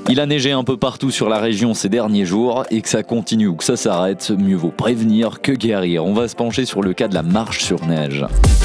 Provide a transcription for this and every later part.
Il a neigé un peu partout sur la région ces derniers jours et que ça continue ou que ça s'arrête, mieux vaut prévenir que guérir. On va se pencher sur le cas de la marche sur neige.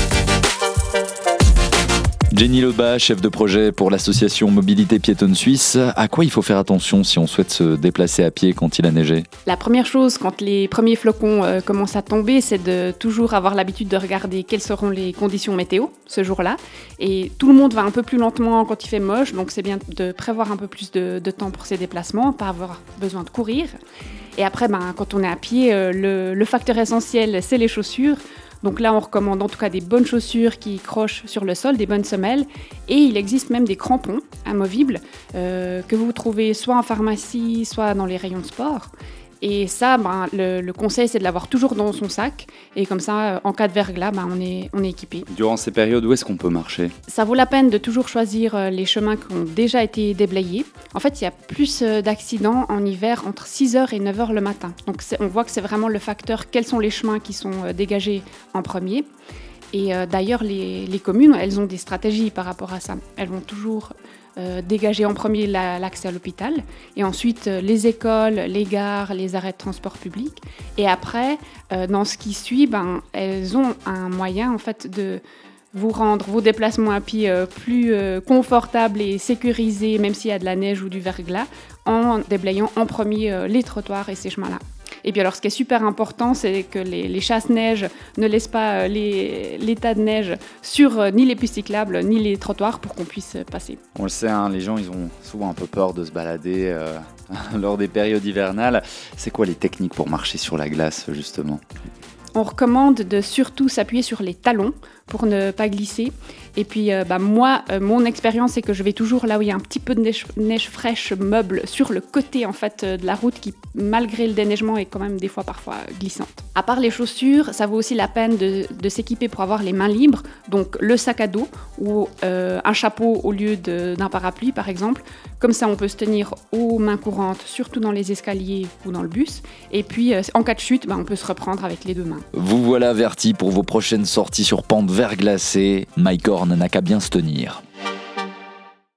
Jenny Lebas, chef de projet pour l'association Mobilité Piétonne Suisse. À quoi il faut faire attention si on souhaite se déplacer à pied quand il a neigé ? La première chose, quand les premiers flocons commencent à tomber, c'est de toujours avoir l'habitude de regarder quelles seront les conditions météo ce jour-là. Et tout le monde va un peu plus lentement quand il fait moche, donc c'est bien de prévoir un peu plus de temps pour ses déplacements, pas avoir besoin de courir. Et après, quand on est à pied, le facteur essentiel, c'est les chaussures. Donc là, on recommande en tout cas des bonnes chaussures qui crochent sur le sol, des bonnes semelles. Et il existe même des crampons amovibles que vous trouvez soit en pharmacie, soit dans les rayons de sport. Et ça, le conseil, c'est de l'avoir toujours dans son sac. Et comme ça, en cas de verglas, on est équipé. Durant ces périodes, où est-ce qu'on peut marcher ? Ça vaut la peine de toujours choisir les chemins qui ont déjà été déblayés. En fait, il y a plus d'accidents en hiver entre 6h et 9h le matin. Donc on voit que c'est vraiment le facteur, quels sont les chemins qui sont dégagés en premier. Et d'ailleurs, les communes, elles ont des stratégies par rapport à ça. Elles vont toujours dégager en premier l'accès à l'hôpital, et ensuite les écoles, les gares, les arrêts de transport public. Et après, dans ce qui suit, elles ont un moyen en fait de vous rendre vos déplacements à pied plus confortables et sécurisés, même s'il y a de la neige ou du verglas, en déblayant en premier les trottoirs et ces chemins-là. Et puis alors, ce qui est super important, c'est que les chasse-neige ne laissent pas les tas de neige sur ni les pistes cyclables, ni les trottoirs pour qu'on puisse passer. On le sait, les gens, ils ont souvent un peu peur de se balader lors des périodes hivernales. C'est quoi les techniques pour marcher sur la glace, justement ? On recommande de surtout s'appuyer sur les talons pour ne pas glisser. Et puis moi, mon expérience, c'est que je vais toujours là où il y a un petit peu de neige fraîche meuble sur le côté en fait de la route qui, malgré le déneigement, est quand même des fois parfois glissante. À part les chaussures, ça vaut aussi la peine de s'équiper pour avoir les mains libres. Donc le sac à dos ou un chapeau au lieu d'un parapluie par exemple. Comme ça, on peut se tenir aux mains courantes, surtout dans les escaliers ou dans le bus. Et puis en cas de chute, on peut se reprendre avec les deux mains. Vous voilà avertis pour vos prochaines sorties sur pente verglacée. Mike Horn n'a qu'à bien se tenir.